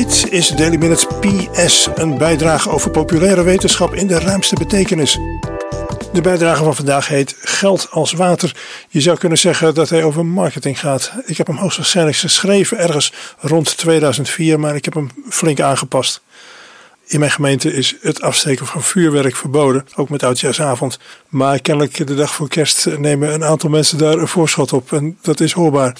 Dit is Daily Minutes PS, een bijdrage over populaire wetenschap in de ruimste betekenis. De bijdrage van vandaag heet Geld als water. Je zou kunnen zeggen dat hij over marketing gaat. Ik heb hem hoogstwaarschijnlijk geschreven ergens rond 2004, maar ik heb hem flink aangepast. In mijn gemeente is het afsteken van vuurwerk verboden, ook met oudjaarsavond. Maar kennelijk de dag voor kerst nemen een aantal mensen daar een voorschot op en dat is hoorbaar.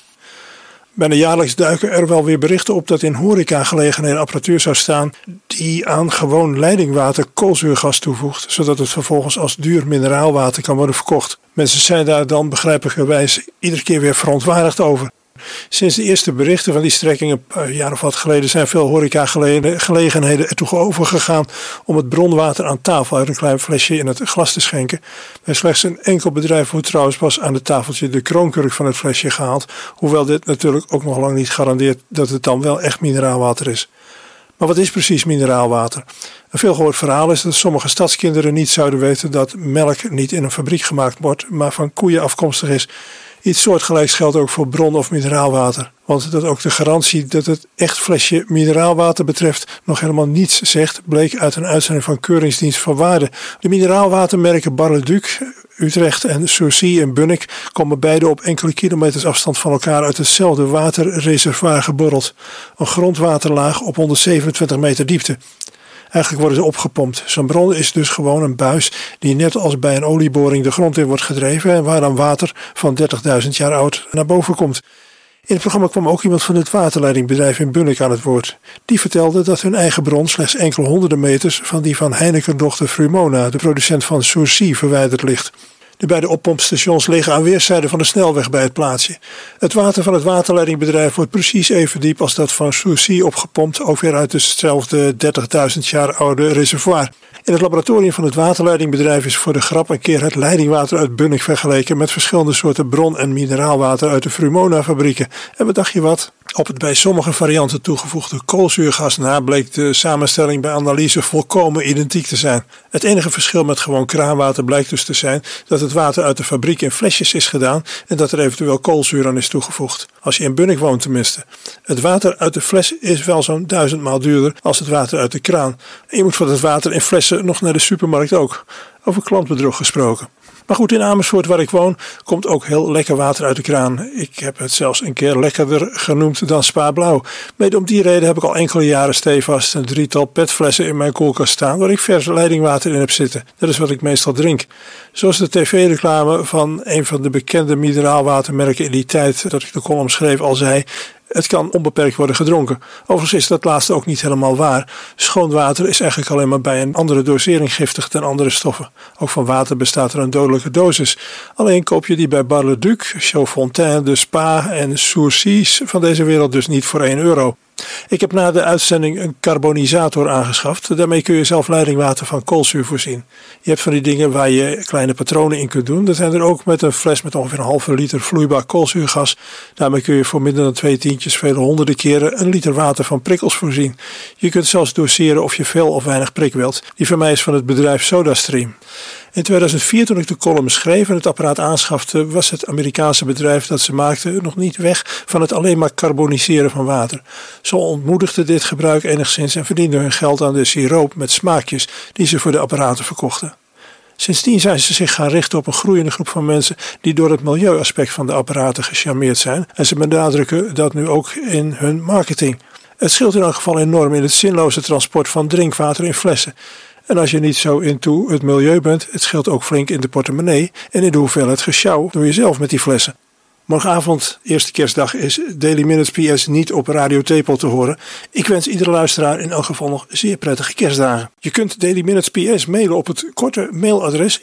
Bijna jaarlijks duiken er wel weer berichten op dat in horecagelegenheden apparatuur zou staan die aan gewoon leidingwater koolzuurgas toevoegt, zodat het vervolgens als duur mineraalwater kan worden verkocht. Mensen zijn daar dan begrijpelijkerwijs iedere keer weer verontwaardigd over. Sinds de eerste berichten van die strekking een jaar of wat geleden zijn veel horecagelegenheden ertoe overgegaan om het bronwater aan tafel uit een klein flesje in het glas te schenken. Bij slechts een enkel bedrijf wordt trouwens pas aan het tafeltje de kroonkurk van het flesje gehaald, hoewel dit natuurlijk ook nog lang niet garandeert dat het dan wel echt mineraalwater is. Maar wat is precies mineraalwater? Een veelgehoord verhaal is dat sommige stadskinderen niet zouden weten dat melk niet in een fabriek gemaakt wordt, maar van koeien afkomstig is. Iets soortgelijks geldt ook voor bron- of mineraalwater. Want dat ook de garantie dat het echt flesje mineraalwater betreft nog helemaal niets zegt, bleek uit een uitzending van Keuringsdienst van Waarde. De mineraalwatermerken Bar-le-Duc, Utrecht en Sourcy in Bunnik komen beide op enkele kilometers afstand van elkaar uit hetzelfde waterreservoir geborreld. Een grondwaterlaag op 127 meter diepte. Eigenlijk worden ze opgepompt. Zo'n bron is dus gewoon een buis die net als bij een olieboring de grond in wordt gedreven en waar dan water van 30.000 jaar oud naar boven komt. In het programma kwam ook iemand van het waterleidingbedrijf in Bunnik aan het woord. Die vertelde dat hun eigen bron slechts enkele honderden meters van die van Heineken-dochter Vrumona, de producent van Sourcy, verwijderd ligt. De beide oppompstations liggen aan weerszijden van de snelweg bij het plaatsje. Het water van het waterleidingbedrijf wordt precies even diep als dat van Sourcy opgepompt, ook weer uit hetzelfde 30.000 jaar oude reservoir. In het laboratorium van het waterleidingbedrijf is voor de grap een keer het leidingwater uit Bunnik vergeleken met verschillende soorten bron- en mineraalwater uit de Vrumona-fabrieken. En wat dacht je wat? Op het bij sommige varianten toegevoegde koolzuurgas na bleek de samenstelling bij analyse volkomen identiek te zijn. Het enige verschil met gewoon kraanwater blijkt dus te zijn dat het water uit de fabriek in flesjes is gedaan en dat er eventueel koolzuur aan is toegevoegd. Als je in Bunnik woont tenminste. Het water uit de fles is wel zo'n 1000 maal duurder als het water uit de kraan. En je moet voor het water in flessen nog naar de supermarkt ook. Over klantbedrog gesproken. Maar goed, in Amersfoort waar ik woon komt ook heel lekker water uit de kraan. Ik heb het zelfs een keer lekkerder genoemd dan Spa Blauw. Mede om die reden heb ik al enkele jaren stevast een 3-tal petflessen in mijn koelkast staan waar ik vers leidingwater in heb zitten. Dat is wat ik meestal drink. Zoals de tv-reclame van een van de bekende mineraalwatermerken in die tijd dat ik de column schreef al zei: het kan onbeperkt worden gedronken. Overigens is dat laatste ook niet helemaal waar. Schoon water is eigenlijk alleen maar bij een andere dosering giftig dan andere stoffen. Ook van water bestaat er een dodelijke dosis. Alleen koop je die bij Bar-le-Duc, Chaudfontaine, de Spa en Sourcy's van deze wereld dus niet voor €1. Ik heb na de uitzending een carbonisator aangeschaft. Daarmee kun je zelf leidingwater van koolzuur voorzien. Je hebt van die dingen waar je kleine patronen in kunt doen. Dat zijn er ook met een fles met ongeveer een halve liter vloeibaar koolzuurgas. Daarmee kun je voor minder dan 2 tientjes vele honderden keren een liter water van prikkels voorzien. Je kunt zelfs doseren of je veel of weinig prik wilt. Die van mij is van het bedrijf SodaStream. In 2004, toen ik de column schreef en het apparaat aanschafte, was het Amerikaanse bedrijf dat ze maakte nog niet weg van het alleen maar carboniseren van water. Zo ontmoedigde dit gebruik enigszins en verdiende hun geld aan de siroop met smaakjes die ze voor de apparaten verkochten. Sindsdien zijn ze zich gaan richten op een groeiende groep van mensen die door het milieuaspect van de apparaten gecharmeerd zijn en ze benadrukken dat nu ook in hun marketing. Het scheelt in elk geval enorm in het zinloze transport van drinkwater in flessen. En als je niet zo into het milieu bent, het scheelt ook flink in de portemonnee en in de hoeveelheid gesjouw door jezelf met die flessen. Morgenavond, eerste kerstdag, is Daily Minutes PS niet op Radio Tepel te horen. Ik wens iedere luisteraar in elk geval nog zeer prettige kerstdagen. Je kunt Daily Minutes PS mailen op het korte mailadres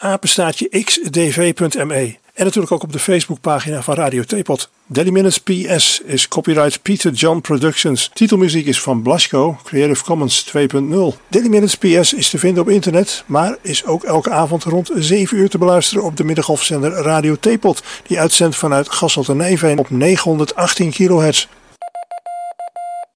x@xdv.me. En natuurlijk ook op de Facebookpagina van Radio Teapot. Daily Minutes PS is copyright Peter John Productions. Titelmuziek is van Blasco, Creative Commons 2.0. Daily Minutes PS is te vinden op internet, maar is ook elke avond rond 7 uur te beluisteren op de middengolfzender Radio Teapot, die uitzendt vanuit Gasselt en Nijveen op 918 kHz.